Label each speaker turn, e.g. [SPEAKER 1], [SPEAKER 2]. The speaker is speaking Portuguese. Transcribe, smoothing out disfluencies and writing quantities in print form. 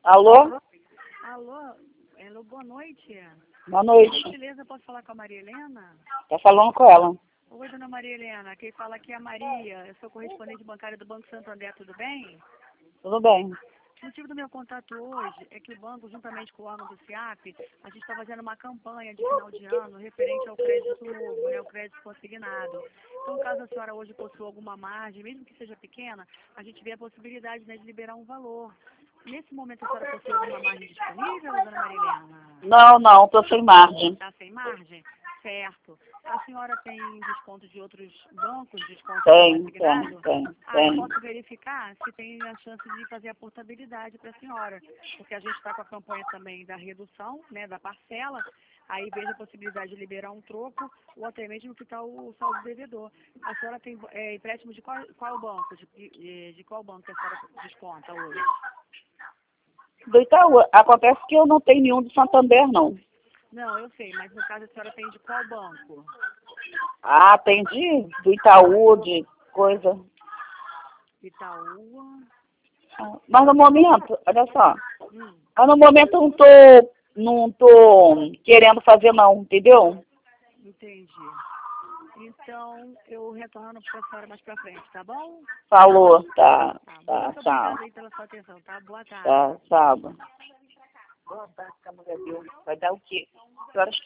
[SPEAKER 1] Alô?
[SPEAKER 2] Alô, boa noite.
[SPEAKER 1] Boa
[SPEAKER 2] Por
[SPEAKER 1] noite.
[SPEAKER 2] gentileza, posso falar com a Maria Helena?
[SPEAKER 1] Tá falando com ela.
[SPEAKER 2] Oi, dona Maria Helena, quem fala aqui é a Maria, eu sou correspondente bancária do Banco Santander, tudo bem?
[SPEAKER 1] Tudo bem.
[SPEAKER 2] O motivo do meu contato hoje é que o banco, juntamente com o órgão do SIAP, a gente está fazendo uma campanha de final de ano referente ao crédito novo, né, o crédito consignado. Então, caso a senhora hoje possua alguma margem, mesmo que seja pequena, a gente vê a possibilidade, né, de liberar um valor. Nesse momento, a senhora possui alguma margem disponível, dona Maria Helena?
[SPEAKER 1] Não, tô sem margem.
[SPEAKER 2] Está sem margem? Certo. A senhora tem desconto de outros bancos, desconto
[SPEAKER 1] Tem.
[SPEAKER 2] Eu posso verificar se tem a chance de fazer a portabilidade para a senhora, porque a gente está com a campanha também da redução, né, da parcela, aí vejo a possibilidade de liberar um troco ou até mesmo quitar o saldo devedor. A senhora tem empréstimo de qual banco? De qual banco que a senhora desconta hoje?
[SPEAKER 1] Do Itaú. Acontece que eu não tenho nenhum do Santander, não.
[SPEAKER 2] Não, eu sei, mas no caso a senhora tem de qual banco?
[SPEAKER 1] Ah, tem do Itaú, de coisa.
[SPEAKER 2] Itaú.
[SPEAKER 1] Mas no momento, olha só.
[SPEAKER 2] Hum.
[SPEAKER 1] Mas no momento eu não tô querendo fazer não, entendeu?
[SPEAKER 2] Entendi. Então, eu retorno para a senhora mais para frente, tá bom?
[SPEAKER 1] Falou, tá,
[SPEAKER 2] Muito
[SPEAKER 1] tchau.
[SPEAKER 2] obrigada aí pela sua atenção, tá? Boa tarde.
[SPEAKER 1] Tá, sábado. Boa tarde, que a mulher deu. Vai dar o quê? Que horas que